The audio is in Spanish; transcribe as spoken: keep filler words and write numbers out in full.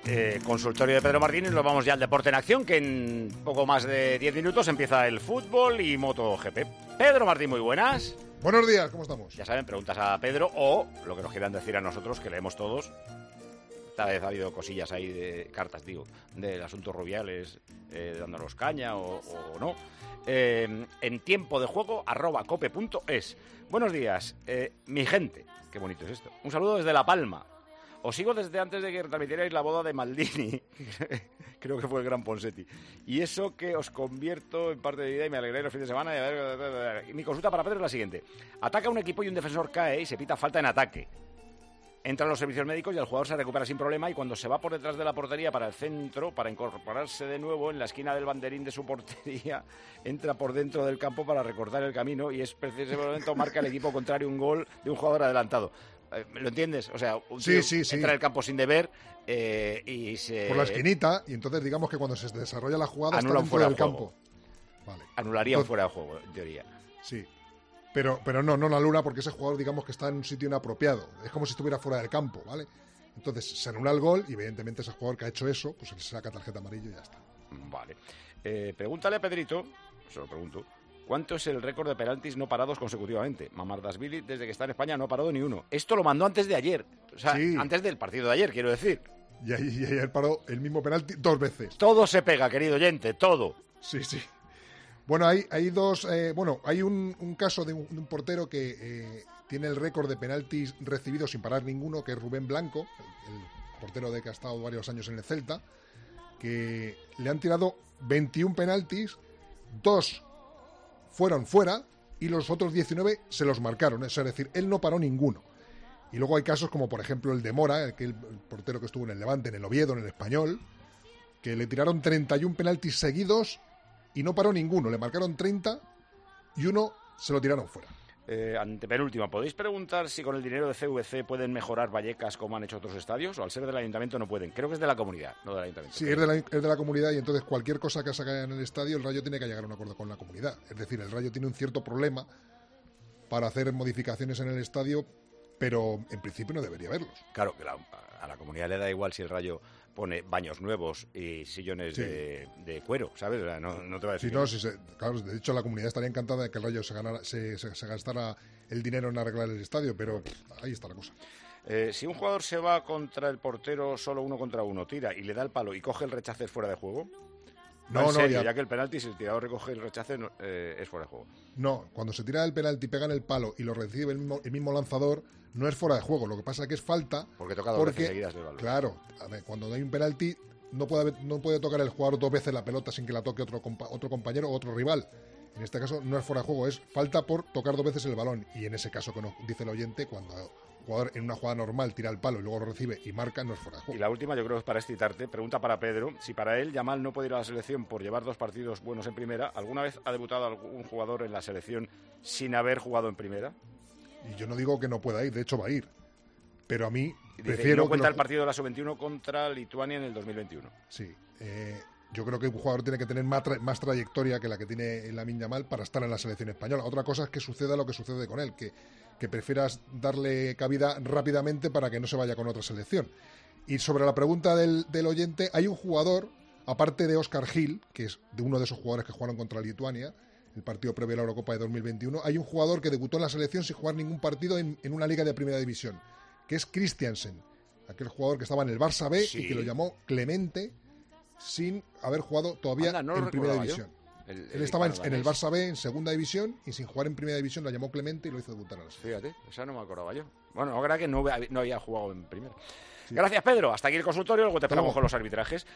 Eh, consultorio de Pedro Martínez, nos vamos ya al deporte en acción, que en poco más de diez minutos empieza el fútbol y MotoGP. Pedro Martín, muy buenas. Buenos días, ¿cómo estamos? Ya saben, preguntas a Pedro o lo que nos quieran decir a nosotros, que leemos todos. Esta vez ha habido cosillas ahí de cartas, digo, del asunto Rubiales, eh, dándonos caña o, o no. Eh, en tiempo de juego, arroba cope punto es. Buenos días, eh, mi gente. Qué bonito es esto. Un saludo desde La Palma. Os sigo desde antes de que transmitierais la boda de Maldini. Creo que fue el gran Ponseti. Y eso que os convierto en parte de vida y me alegré los fines de semana. Y, a ver, y mi consulta para Pedro es la siguiente. Ataca un equipo y un defensor cae y se pita falta en ataque. Entran los servicios médicos y el jugador se recupera sin problema, y cuando se va por detrás de la portería para el centro, para incorporarse de nuevo en la esquina del banderín de su portería, entra por dentro del campo para recortar el camino y es precisamente marca el equipo contrario un gol de un jugador adelantado. ¿Lo entiendes? O sea, un tío sí, sí, sí. entra al campo sin deber eh, y se... Por la esquinita, y entonces digamos que cuando se desarrolla la jugada anula está un dentro del campo. Vale. Anularía entonces, un fuera de juego, en teoría. Sí. Pero, pero no, no la anula porque ese jugador digamos que está en un sitio inapropiado. Es como si estuviera fuera del campo, ¿vale? Entonces se anula el gol y evidentemente ese jugador que ha hecho eso, pues se le saca tarjeta amarilla y ya está. Vale. Eh, pregúntale a Pedrito, se lo pregunto, ¿cuánto es el récord de penaltis no parados consecutivamente? Mamardashvili, desde que está en España, no ha parado ni uno. Esto lo mandó antes de ayer. O sea, sí. Antes del partido de ayer, quiero decir. Y ayer paró el mismo penalti dos veces. Todo se pega, querido oyente, todo. Sí, sí. Bueno, hay, hay dos... Eh, bueno, hay un, un caso de un, de un portero que eh, tiene el récord de penaltis recibidos sin parar ninguno, que es Rubén Blanco, el, el portero de que ha estado varios años en el Celta, que le han tirado veintiún penaltis, dos fueron fuera y los otros diecinueve se los marcaron, es decir, él no paró ninguno. Y luego hay casos como por ejemplo el de Mora, el, el portero que estuvo en el Levante, en el Oviedo, en el Español, que le tiraron treinta y un penaltis seguidos y no paró ninguno, le marcaron treinta y uno se lo tiraron fuera. Eh, antepenúltima, ¿podéis preguntar si con el dinero de C V C pueden mejorar Vallecas como han hecho otros estadios? O al ser del ayuntamiento no pueden. Creo que es de la comunidad, no del ayuntamiento. Sí, es de, la, es de la comunidad, y entonces cualquier cosa que se haga en el estadio, el Rayo tiene que llegar a un acuerdo con la comunidad. Es decir, el Rayo tiene un cierto problema para hacer modificaciones en el estadio, pero en principio no debería haberlos. Claro, que la, a la comunidad le da igual si el Rayo pone baños nuevos y sillones sí. de, de cuero, ¿sabes? O sea, no, no te va a decir. Sí, no, sí, se, claro, de hecho la comunidad estaría encantada de que el Rayo se, ganara, se, se, se gastara el dinero en arreglar el estadio, pero pff, ahí está la cosa. Eh, si un jugador se va contra el portero solo uno contra uno, tira y le da el palo y coge el rechace fuera de juego. No, no, en serio, no ya... ya que el penalti, si el tirador recoge el rechace, no, eh, es fuera de juego. No, cuando se tira el penalti, pega en el palo y lo recibe el mismo, el mismo lanzador, no es fuera de juego. Lo que pasa es que es falta. Porque toca dos porque, veces seguidas del balón. Claro, a ver, cuando hay un penalti, no puede, haber, no puede tocar el jugador dos veces la pelota sin que la toque otro, compa otro compañero o otro rival. En este caso no es fuera de juego, es falta por tocar dos veces el balón. Y en ese caso, que nos dice el oyente, cuando el jugador en una jugada normal tira el palo y luego lo recibe y marca, no es fuera de juego. Y la última, yo creo que es para excitarte, pregunta para Pedro, si para él Yamal no puede ir a la selección por llevar dos partidos buenos en primera, ¿alguna vez ha debutado algún jugador en la selección sin haber jugado en primera? Y yo no digo que no pueda ir, de hecho va a ir. Pero a mí Dice, prefiero... Y no cuenta los... el partido de la sub veintiuno contra Lituania en el dos mil veintiuno. Sí, eh, yo creo que un jugador tiene que tener más, tra más trayectoria que la que tiene Lamine Yamal para estar en la selección española. Otra cosa es que suceda lo que sucede con él, que, que prefieras darle cabida rápidamente para que no se vaya con otra selección. Y sobre la pregunta del, del oyente, hay un jugador, aparte de Óscar Gil, que es de uno de esos jugadores que jugaron contra Lituania, el partido previo a la Eurocopa de dos mil veintiuno, hay un jugador que debutó en la selección sin jugar ningún partido en, en una liga de primera división, que es Christiansen, aquel jugador que estaba en el Barça B sí. y que lo llamó Clemente sin haber jugado todavía Anda, no en primera división. El, el Él estaba en, en el Barça B en segunda división y sin jugar en primera división lo llamó Clemente y lo hizo debutar a la selección. Fíjate, esa no me acordaba yo. Bueno, ahora que no, no había jugado en primera. Sí. Gracias, Pedro. Hasta aquí el consultorio, luego te esperamos con los arbitrajes.